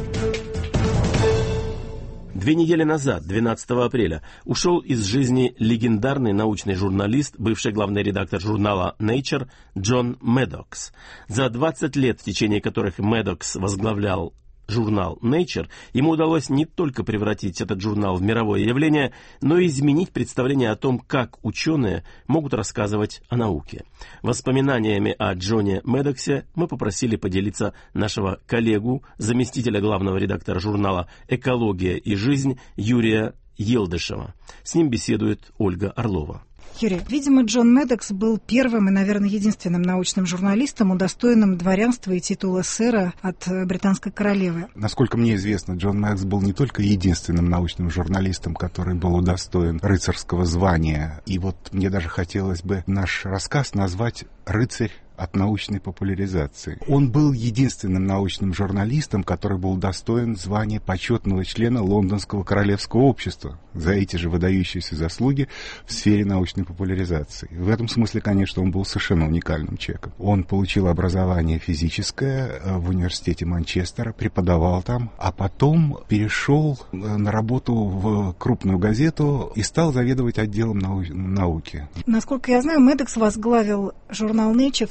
2 недели назад, 12 апреля, ушел из жизни легендарный научный журналист, бывший главный редактор журнала Nature Джон Медокс. За 20 лет, в течение которых Медокс возглавлял журнал Nature, ему удалось не только превратить этот журнал в мировое явление, но и изменить представление о том, как ученые могут рассказывать о науке. Воспоминаниями о Джоне Медоксе мы попросили поделиться нашего коллегу, заместителя главного редактора журнала «Экология и жизнь» Юрия Елдышева. С ним беседует Ольга Орлова. Юрий, видимо, Джон Медокс был первым и, наверное, единственным научным журналистом, удостоенным дворянства и титула сэра от британской королевы. Насколько мне известно, Джон Медокс был не только единственным научным журналистом, который был удостоен рыцарского звания. И вот мне даже хотелось бы наш рассказ назвать «Рыцарь от научной популяризации. Он был единственным научным журналистом, который был достоин звания почетного члена Лондонского королевского общества за эти же выдающиеся заслуги в сфере научной популяризации. В этом смысле, конечно, он был совершенно уникальным человеком. Он получил образование физическое в университете Манчестера, преподавал там, а потом перешел на работу в крупную газету и стал заведовать отделом науки. Насколько я знаю, Медекс возглавил журнал Nature в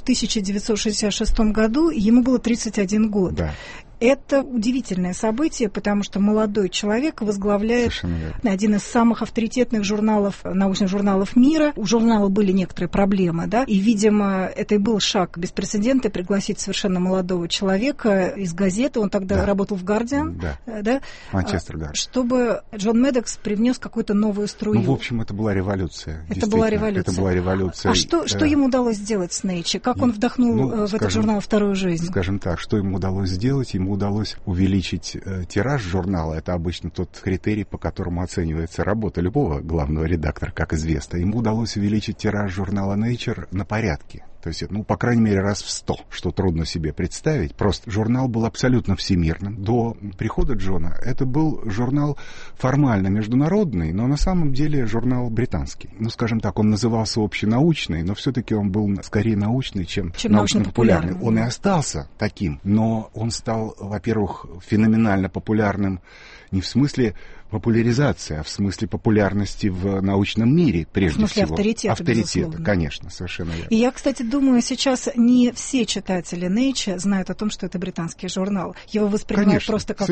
1966 году, ему было 31 год. Да. Это удивительное событие, потому что молодой человек возглавляет один из самых авторитетных журналов, научных журналов мира. У журнала были некоторые проблемы, да, и, видимо, это и был шаг беспрецедентный пригласить совершенно молодого человека из газеты, он тогда работал в «Гардиан», да? Манчестер Гардиан, чтобы Джон Медекс привнес какую-то новую струю. Ну, в общем, это была революция. Это была революция. А что ему удалось сделать с Nature? Как он вдохнул в этот журнал вторую жизнь? Скажем так, что ему удалось сделать? Ему удалось увеличить тираж журнала. Это обычно тот критерий, по которому оценивается работа любого главного редактора, как известно. Ему удалось увеличить тираж журнала Nature на порядке. То есть, по крайней мере, раз в 100, что трудно себе представить. Просто журнал был абсолютно всемирным. До прихода Джона это был журнал формально международный, но на самом деле журнал британский. Скажем так, он назывался общенаучный, но все-таки он был скорее научный, чем научно-популярный. Он и остался таким, но он стал, во-первых, феноменально популярным не в смысле популяризации, а в смысле популярности в научном мире, прежде всего. Авторитета, конечно, совершенно верно. И я, кстати, думаю, сейчас не все читатели Nature знают о том, что это британский журнал. Его воспринимают просто как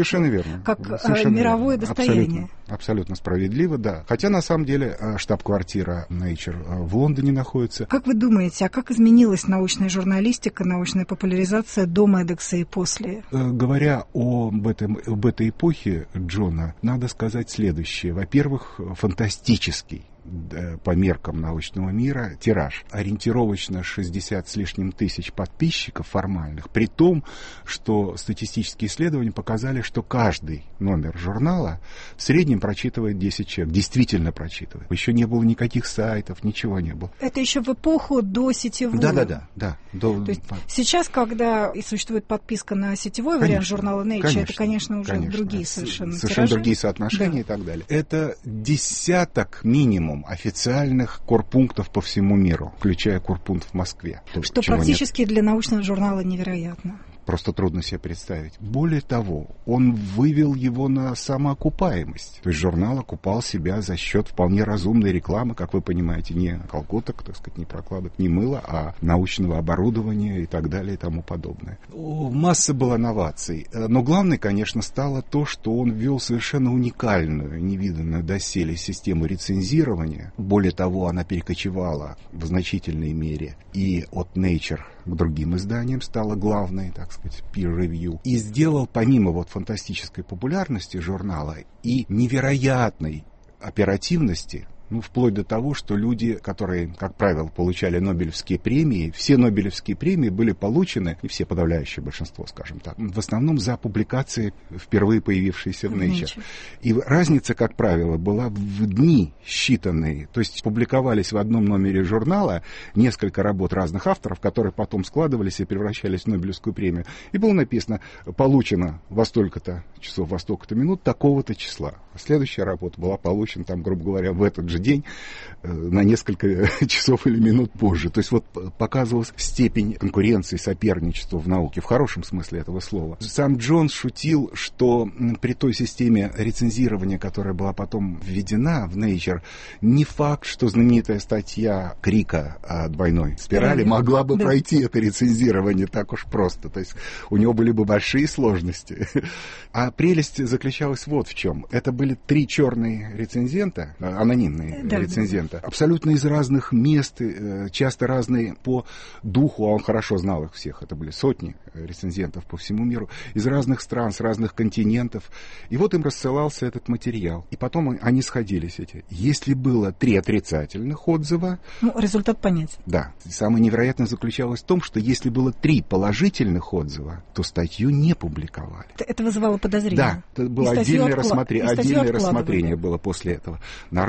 мировое достояние. Абсолютно справедливо, да. Хотя, на самом деле, штаб-квартира Nature в Лондоне находится. Как вы думаете, а как изменилась научная журналистика, научная популяризация до Медекса и после? Говоря об этой эпохе Джона, надо сказать следующее. Во-первых, фантастический по меркам научного мира тираж. Ориентировочно 60 с лишним тысяч подписчиков формальных, при том, что статистические исследования показали, что каждый номер журнала в среднем прочитывает 10 человек. Действительно прочитывает. Еще не было никаких сайтов, ничего не было. Это еще в эпоху до сетевой. Да. То есть сейчас, когда и существует подписка на сетевой вариант журнала Nature, это, конечно, уже другие совершенно другие соотношения и так далее. Это десяток минимум официальных корпунктов по всему миру, включая корпункт в Москве. Что практически для научного журнала невероятно. Просто трудно себе представить. Более того, он вывел его на самоокупаемость. То есть журнал окупал себя за счет вполне разумной рекламы, как вы понимаете, не колготок, так сказать, не прокладок, не мыла, а научного оборудования и так далее и тому подобное. Масса была новаций. Но главное, конечно, стало то, что он ввел совершенно уникальную, невиданную доселе систему рецензирования. Более того, она перекочевала в значительной мере и от Nature к другим изданиям, стала главной, так сказать, peer review. И сделал, помимо фантастической популярности журнала и невероятной оперативности, вплоть до того, что люди, которые, как правило, получали Нобелевские премии, все Нобелевские премии были получены, и все, подавляющее большинство, скажем так, в основном за публикации, впервые появившиеся в Nature. И разница, как правило, была в дни считанные. То есть публиковались в одном номере журнала несколько работ разных авторов, которые потом складывались и превращались в Нобелевскую премию. И было написано: получено во столько-то часов, во столько-то минут такого-то числа. Следующая работа была получена, грубо говоря, в этот же день на несколько часов или минут позже. То есть показывалась степень конкуренции, соперничества в науке, в хорошем смысле этого слова. Сам Джон шутил, что при той системе рецензирования, которая была потом введена в Nature, не факт, что знаменитая статья Крика о двойной спирали могла бы пройти это рецензирование так уж просто. То есть у него были бы большие сложности. А прелесть заключалась вот в чем. Это были 3 черные рецензента, анонимные рецензента, абсолютно из разных мест, часто разные по духу, а он хорошо знал их всех, это были сотни рецензентов по всему миру, из разных стран, с разных континентов. И вот им рассылался этот материал. И потом они сходились эти. Если было 3 отрицательных отзыва... результат понятен. Да. Самое невероятное заключалось в том, что если было 3 положительных отзыва, то статью не публиковали. Это вызывало подозрение. Да, это было отдельное рассмотрение было после этого. Нормальная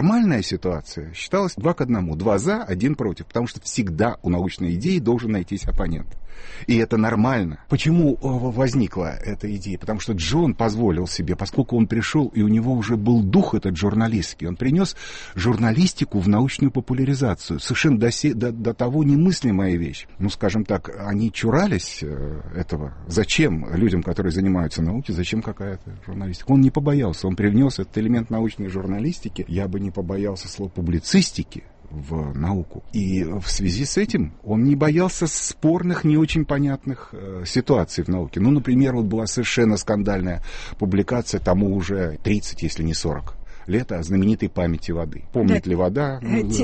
ситуация считалась 2-1, 2 за, 1 против, потому что всегда у научной идеи должен найтись оппонент. И это нормально. Почему возникла эта идея? Потому что Джон позволил себе, поскольку он пришел, и у него уже был дух этот журналистский, он принес журналистику в научную популяризацию. Совершенно до того немыслимая вещь. Ну, скажем так, они чурались этого. Зачем людям, которые занимаются наукой, зачем какая-то журналистика? Он не побоялся, он привнес этот элемент научной журналистики. Я бы не побоялся слова публицистики в науку. И в связи с этим он не боялся спорных, не очень понятных ситуаций в науке. Ну, например, вот была совершенно скандальная публикация, тому уже 30, если не 40 лет, о знаменитой памяти воды. Помнит ли вода?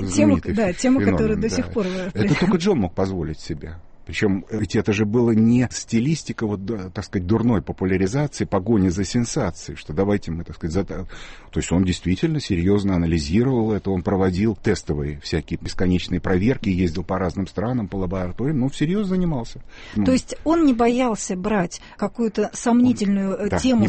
Тема, которая до сих пор... Это только Джон мог позволить себе. Причем ведь это же было не стилистика, вот, так сказать, дурной популяризации, погони за сенсацией, что давайте мы, так сказать, То есть он действительно серьезно анализировал это, он проводил тестовые всякие бесконечные проверки, ездил по разным странам, по лабораториям, но всерьез занимался. То есть он не боялся брать какую-то сомнительную тему,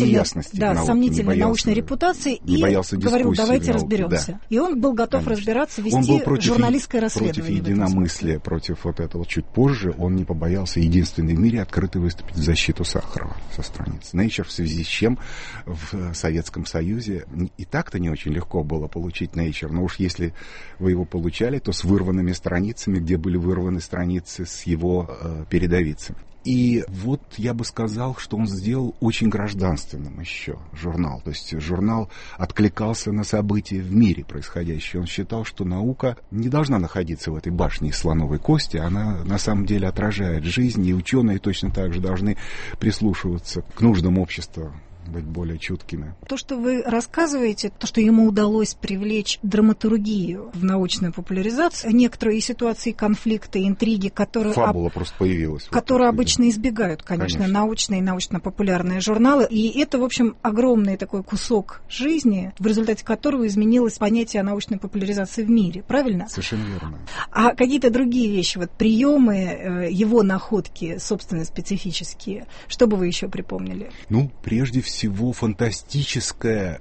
сомнительной научной репутации и говорил, давайте разберемся. Да. И он был готов разбираться, вести журналистское расследование. Против единомыслия, против вот этого чуть позже он не побоялся единственный в мире открыто выступить в защиту Сахарова со страниц Nature, в связи с чем в Советском Союзе и так-то не очень легко было получить Nature, но уж если вы его получали, то с вырванными страницами, где были вырваны страницы с его передовицами. И вот я бы сказал, что он сделал очень гражданственным еще журнал. То есть журнал откликался на события в мире происходящие. Он считал, что наука не должна находиться в этой башне из слоновой кости. Она на самом деле отражает жизнь, и ученые точно так же должны прислушиваться к нуждам общества, быть более чуткими. То, что вы рассказываете, то, что ему удалось привлечь драматургию в научную популяризацию, некоторые ситуации конфликта, интриги, которые... Фабула просто появилась. Которые обычно избегают, конечно, научные и научно-популярные журналы. И это, в общем, огромный такой кусок жизни, в результате которого изменилось понятие о научной популяризации в мире. Правильно? Совершенно верно. А какие-то другие вещи, вот приемы, его находки, собственно, специфические, что бы вы еще припомнили? Ну, прежде всего, фантастическое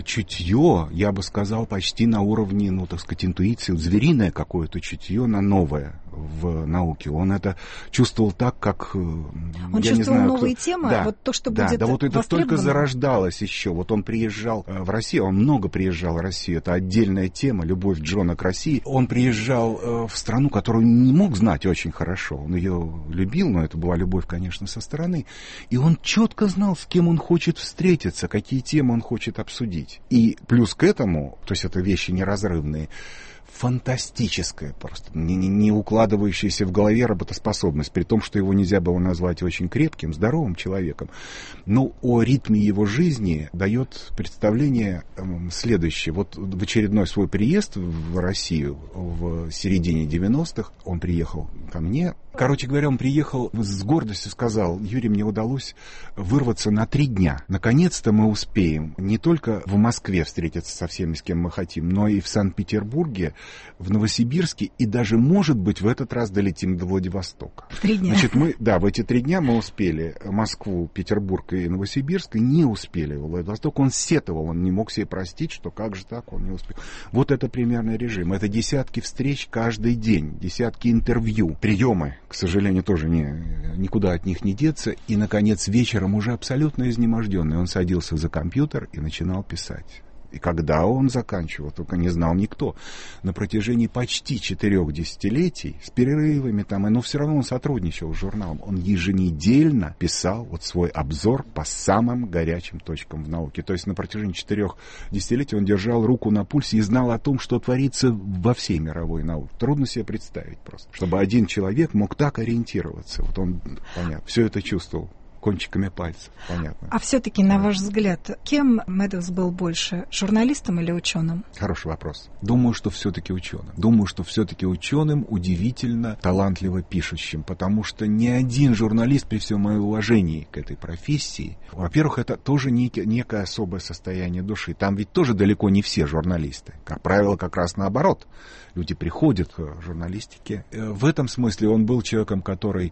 чутье, я бы сказал, почти на уровне, ну, так сказать, интуиции, звериное какое-то чутье на новое в науке. Он это чувствовал так, как... Он чувствовал новые темы, да, вот то, что будет вот это только зарождалось еще. Вот он приезжал в Россию, он много приезжал в Россию, это отдельная тема, любовь Джона к России. Он приезжал в страну, которую не мог знать очень хорошо. Он ее любил, но это была любовь, конечно, со стороны. И он четко знал, с кем он хочет встретиться, какие темы он хочет обсудить. И плюс к этому, то есть это вещи неразрывные, фантастическая просто, не укладывающаяся в голове работоспособность, при том, что его нельзя было назвать очень крепким, здоровым человеком. Но о ритме его жизни дает представление следующее. Вот в очередной свой приезд в Россию в середине 90-х, он приехал ко мне. Короче говоря, он приехал с гордостью, сказал: Юрий, мне удалось вырваться на 3 дня. Наконец-то мы успеем не только в Москве встретиться со всеми, с кем мы хотим, но и в Санкт-Петербурге, в Новосибирске, и даже, может быть, в этот раз долетим до Владивостока. 3 дня. Значит, в эти 3 дня мы успели Москву, Петербург и Новосибирск, и не успели в Владивосток. Он сетовал, он не мог себе простить, что как же так, он не успел. Вот это примерный режим. Это десятки встреч каждый день, десятки интервью, приемы, к сожалению, тоже никуда от них не деться. И, наконец, вечером уже абсолютно изнеможденный, он садился за компьютер и начинал писать. И когда он заканчивал, только не знал никто. На протяжении почти 4 десятилетий, с перерывами там, но все равно он сотрудничал с журналом. Он еженедельно писал вот свой обзор по самым горячим точкам в науке. То есть на протяжении 4 десятилетий он держал руку на пульсе и знал о том, что творится во всей мировой науке. Трудно себе представить просто, чтобы один человек мог так ориентироваться. Вот он, понятно, все это чувствовал кончиками пальцев, понятно. А все-таки, на ваш взгляд, кем Медовс был больше, журналистом или ученым? Хороший вопрос. Думаю, что все-таки ученым. Думаю, что все-таки ученым, удивительно талантливо пишущим, потому что ни один журналист, при всем моем уважении к этой профессии, во-первых, это тоже некое особое состояние души. Там ведь тоже далеко не все журналисты. Как правило, как раз наоборот. Люди приходят к журналистике. В этом смысле он был человеком, который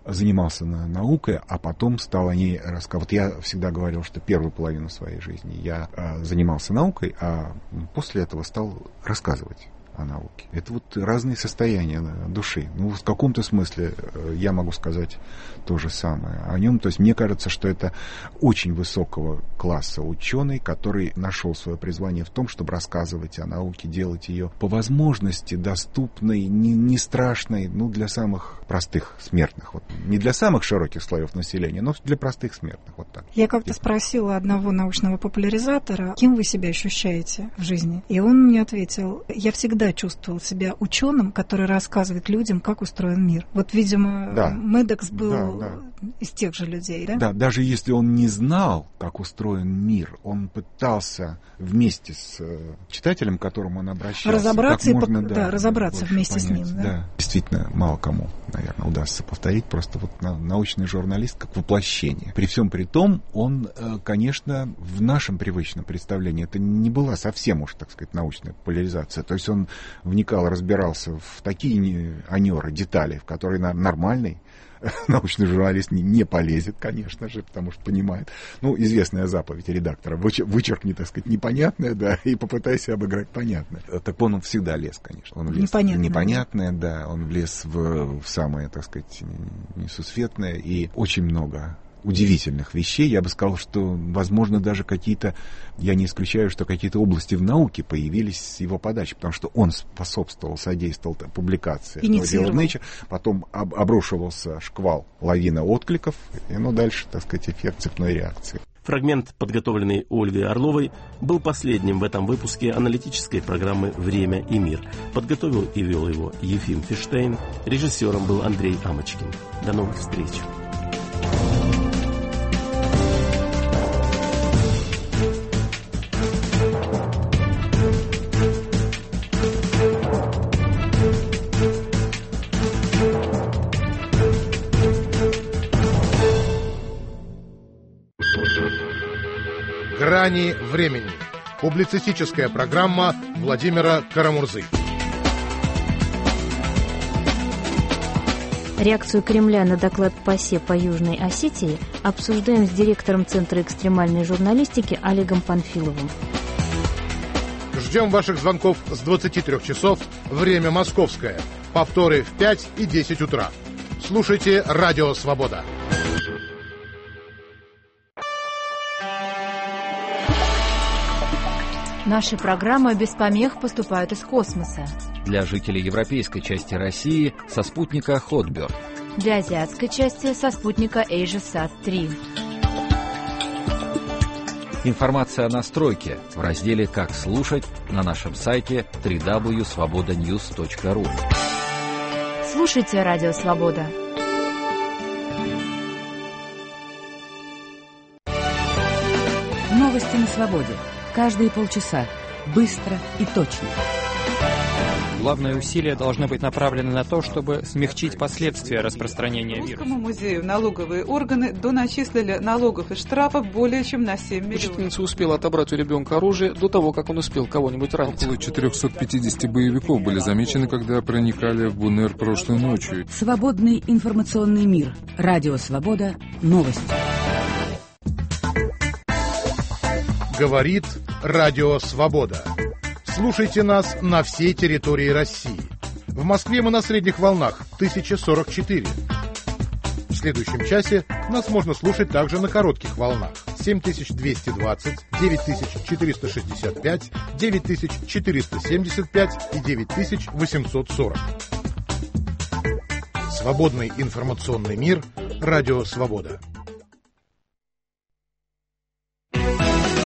занимался наукой, а потом стал о ней рассказывать. Вот я всегда говорил, что первую половину своей жизни я занимался наукой, а после этого стал рассказывать о науке. Это вот разные состояния души. Ну, в каком-то смысле я могу сказать то же самое о нем. То есть мне кажется, что это очень высокого класса ученый, который нашел свое призвание в том, чтобы рассказывать о науке, делать ее по возможности доступной, не страшной, ну, для самых простых смертных. Вот. Не для самых широких слоев населения, но для простых смертных. Вот так. Я как-то спросила одного научного популяризатора, кем вы себя ощущаете в жизни? И он мне ответил: я всегда чувствовал себя ученым, который рассказывает людям, как устроен мир. Вот, видимо, да. Мэддокс был из тех же людей, да? Да, даже если он не знал, как устроен мир, он пытался вместе с читателем, к которому он обращался, разобраться, разобраться вместе с ним. Да. Действительно, мало кому, наверное, удастся повторить. Просто вот научный журналист как воплощение. При всем при том, он, конечно, в нашем привычном представлении это не была совсем уж, так сказать, научная популяризация. То есть он вникал, разбирался в такие анеры, детали, в которые нормальный научный журналист не полезет, конечно же, потому что понимает. Ну, известная заповедь редактора: вычеркни, так сказать, непонятное, да, и попытайся обыграть понятное. Так он всегда лез, конечно. Он влез в непонятное, да, он влез в самое, так сказать, несусветное, и очень много удивительных вещей. Я бы сказал, что, возможно, даже какие-то, я не исключаю, что какие-то области в науке появились с его подачи, потому что он способствовал, содействовал публикации. Потом обрушивался шквал, лавина откликов, и дальше, так сказать, эффект цепной реакции. Фрагмент, подготовленный Ольгой Орловой, был последним в этом выпуске аналитической программы «Время и мир». Подготовил и вел его Ефим Фиштейн. Режиссером был Андрей Амочкин. До новых встреч. «Грани времени». Публицистическая программа Владимира Карамурзы. Реакцию Кремля на доклад ПАСЕ по Южной Осетии обсуждаем с директором Центра экстремальной журналистики Олегом Панфиловым. Ждем ваших звонков с 23 часов, время московское. Повторы в 5 и 10 утра. Слушайте «Радио Свобода». Наши программы без помех поступают из космоса. Для жителей европейской части России со спутника Hotbird. Для азиатской части со спутника AsiaSat-3. Информация о настройке в разделе «Как слушать» на нашем сайте www.svobodanews.ru. Слушайте «Радио Свобода». Новости на свободе. Каждые полчаса. Быстро и точно. Главное усилие должно быть направлено на то, чтобы смягчить последствия распространения вируса. Русскому музею налоговые органы доначислили налогов и штрафов более чем на 7 миллионов. Учительница успела отобрать у ребенка оружие до того, как он успел кого-нибудь ранить. Около 450 боевиков были замечены, когда проникали в БНР прошлой ночью. Свободный информационный мир. Радио Свобода. Новости. Говорит Радио Свобода. Слушайте нас на всей территории России. В Москве мы на средних волнах 1044. В следующем часе нас можно слушать также на коротких волнах 7220, 9465, 9475 и 9840. Свободный информационный мир. Радио Свобода.